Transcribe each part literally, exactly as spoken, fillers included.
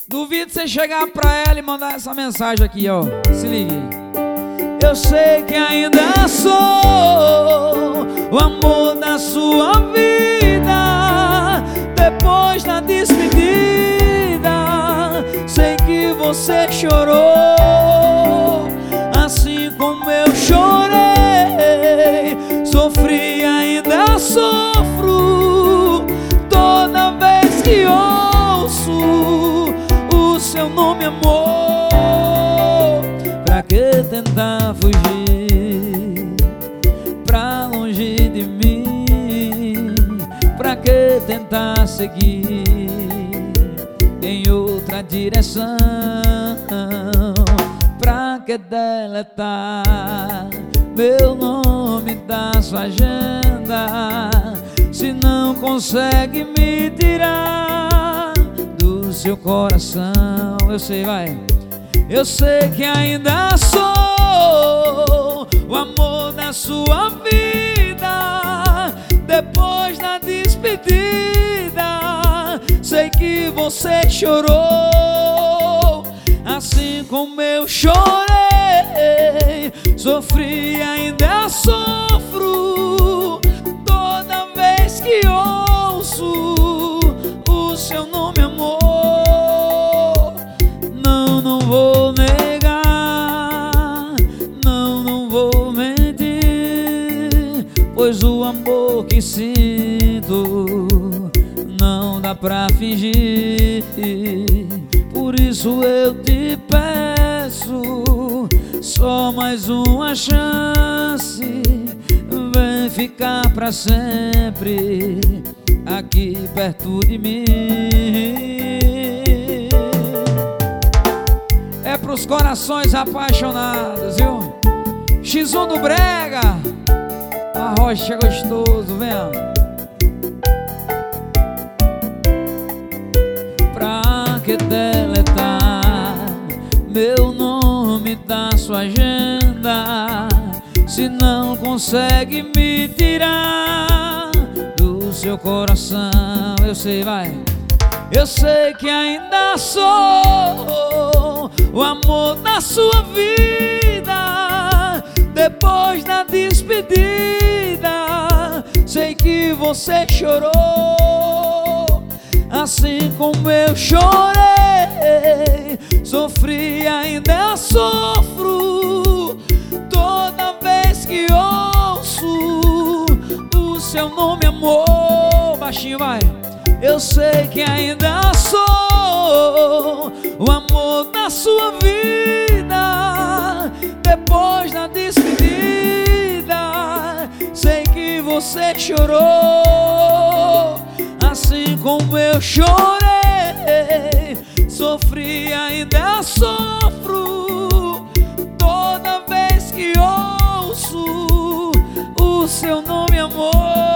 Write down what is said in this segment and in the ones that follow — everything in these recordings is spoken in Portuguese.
Duvido você chegar pra ela e mandar essa mensagem aqui, ó. Se ligue. Eu sei que ainda sou o amor da sua vida. Depois da despedida, sei que você chorou, assim como eu chorei. Sofri, ainda sofro toda vez que ouço o seu nome, amor. Pra que tentar fugir pra longe de mim? Pra que tentar seguir em outra direção? Pra que deletar meu nome da sua agenda, se não consegue me tirar do seu coração? Eu sei, vai. Eu sei que ainda sou o amor da sua vida. Depois da despedida, sei que você chorou, assim como eu chorei. Sofri, ainda sofro toda vez que ouço o seu nome, amor. Não, não vou negar, não, não vou mentir, pois o amor que sinto não dá pra fingir. Por isso eu te peço só mais uma chance. Vem ficar pra sempre aqui perto de mim. É pros corações apaixonados, viu? X um do Brega, a rocha é gostoso, vem. Pra que deletar meu nome da sua agenda, se não consegue me tirar do seu coração? Eu sei, vai. Eu sei que ainda sou o amor da sua vida. Depois da despedida, sei que você chorou, assim como eu chorei. Sofri, ainda sofro toda vez que ouço o seu nome, amor. Baixinho, vai. Eu sei que ainda sou o amor da sua vida. Depois da despedida, sei que você chorou, assim como eu chorei. Sofri, ainda sofro toda vez que ouço o seu nome, amor.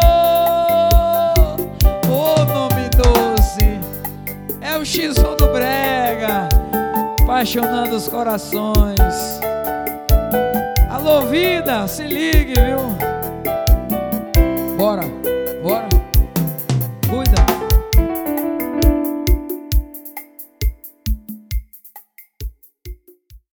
Oh, nome doce, é o X um do Brega, apaixonando os corações. Alô, vida, se ligue, viu? Bora.